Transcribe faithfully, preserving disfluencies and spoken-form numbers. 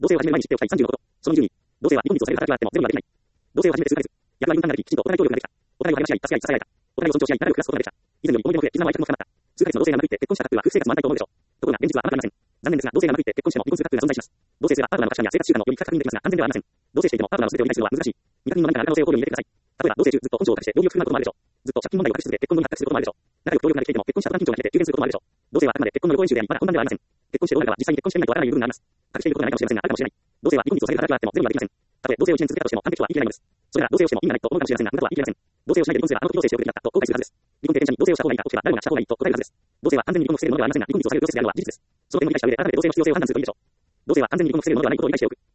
同棲を始める前に知っておきたいさんじゅうのこと。そのにじゅうに、同棲は日本にとされる働きがあっても全部はできない。同棲を始めて数ヶ月、役割分担ができ、きちんとお互い協力ができた。お互いを励まし合い、助け合い、支え合えた。お互いを尊重し合い、仲良く暮らすことができた。以前より思い出の増え、絆も愛着も深まった。数ヶ月の同棲が長引いて結婚したカップルは夫婦生活も安泰と思うでしょう。ところが現実は甘くありません。残念ですが、同棲が長引いて結婚しても離婚するカップルが存在します。同棲すればパートナーの価値観や生活習慣のより深く確認できますが、安全ではありません。同棲していてもパートナーの全てを理解するのは難しい。未確認の何かの可能性を考慮に入れてください。例えば、同棲中ずっと本性を隠して病気を含むこともあるでしょう。ずっと借金問題を隠し続け、結婚後に発覚することもあるでしょう。仲良く協力ができていても、結婚した途端緊張が来て休憩することもあるでしょう。同棲はあくまで結婚の予行演習であり、まだ本番ではありません。結婚してどうなるかは実際に結婚してみないとわからない部分があります。隠していることがないかもしれませんが、あるかもしれない。同棲は日本にとされる働きがあっても全部はできません。たとえ同棲をいちねん続けたとしても完璧とは言い切れないのです。それなら同棲をしても意味がないと思うかもしれませんが、無駄とは言い切れません。同棲をしないで離婚すればあの時同棲しておくべきだったと後悔するはずです。離婚経験者に同棲をした方がいいかと聞けば誰もがした方がいいと答えるはずです。同棲は完全に離婚を防ぐものではありませんが、離婚率を下げるプロセスであるのは事実です。その点を理解した上で改めて同棲の必要性を判断するといいでしょう。同棲は完全に離婚を防ぐものではないことを理解しておく。